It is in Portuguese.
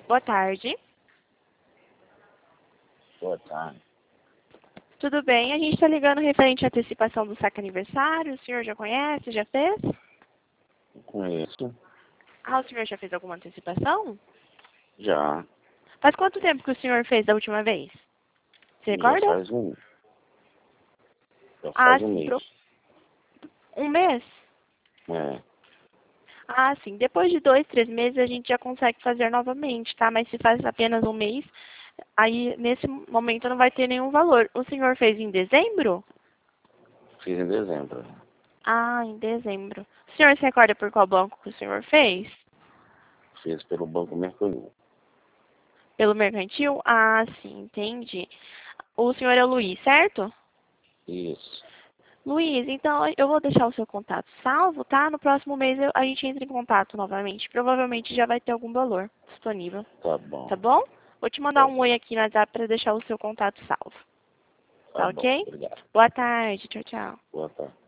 Boa tarde. Boa tarde. Tudo bem? A gente está ligando referente à antecipação do saque aniversário. O senhor já conhece? Já fez? Conheço. Ah, o senhor já fez alguma antecipação? Já. Faz quanto tempo que o senhor fez da última vez? Você Já recorda? faz um. Já Ah, faz um sim. mês. Um mês? É. Ah, sim. Depois de 2, 3 meses a gente já consegue fazer novamente, tá? Mas se faz apenas um mês, aí nesse momento não vai ter nenhum valor. O senhor fez em dezembro? Fiz em dezembro. Ah, em dezembro. O senhor se recorda por qual banco que o senhor fez? Fiz pelo Banco Mercantil. Pelo mercantil? Ah, sim, entendi. O senhor é o Luiz, certo? Isso. Luiz, então eu vou deixar o seu contato salvo, tá? No próximo mês a gente entra em contato novamente. Provavelmente já vai ter algum valor disponível, Tá bom. tá bom? Vou te mandar Tá um bom. oi aqui no WhatsApp para deixar o seu contato salvo. Tá Tá bom. ok? Obrigado. Boa tarde. Tchau, tchau. Boa tarde.